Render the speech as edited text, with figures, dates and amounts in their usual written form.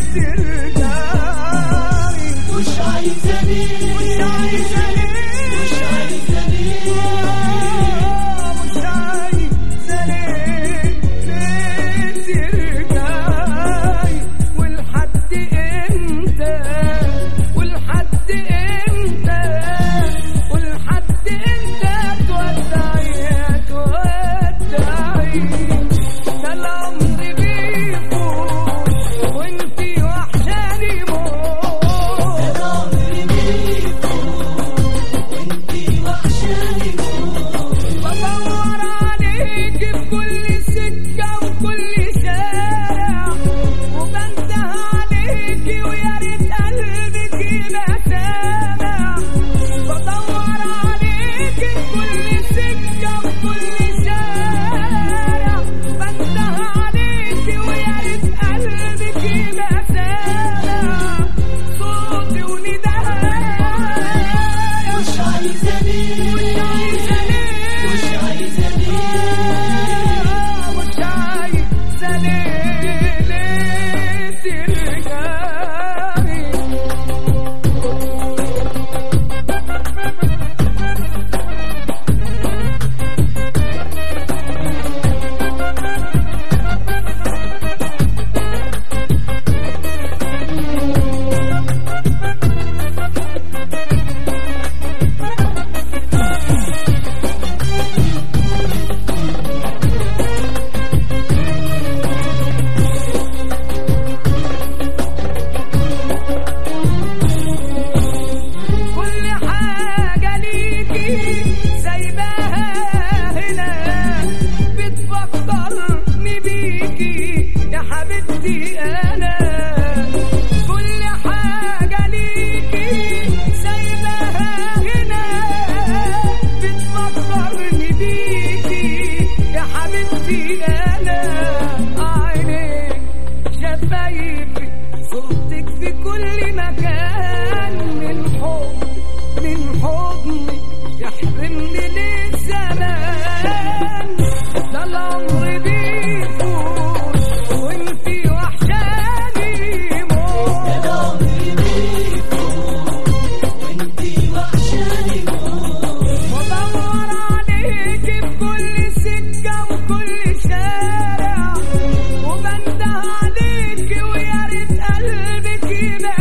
ترجعي. مش عايزة ليه، مش عايزة ليه، مش عايزة ليه، مش عايزة ليه ترجعي. ولحد امتى، ولحد امتى، ولحد امتى تودعي تودعي. ده العمر بيفوت وانتي وحشاني موت. العمر بيفوت وانتي وحشاني موت. بدور عليكي في كل سكة وكل شارع، وبنده عليكي ويا ريت قلبك يبقى سامع. بدور عليكي في كل سكة وكل شارع، بنده عليكي ويا ريت قلبك يبقى سامع. صوتي وندايا مش عايزة ليه، مش عايزة ليه، مش عايزة ليه، مش عايزة ليه ترجعي. كل حاجة ليكي سايباها هنا، بتفكرني بيكي يا حبيبتي أنا. كل حاجة ليكي سايباها هنا، بتفكرني بيكي يا حبيبتي أنا. عينيك شفايفك صورتك في كل مكان، من حضنك يحرمني ليه زمان. ده العمر بيفوت وانتي وحشاني موت. العمر بيفوت وانتي وحشاني موت. بدور عليكي في كل سكة وكل شارع، وبنده عليكي ويا ريت قلبك يبقى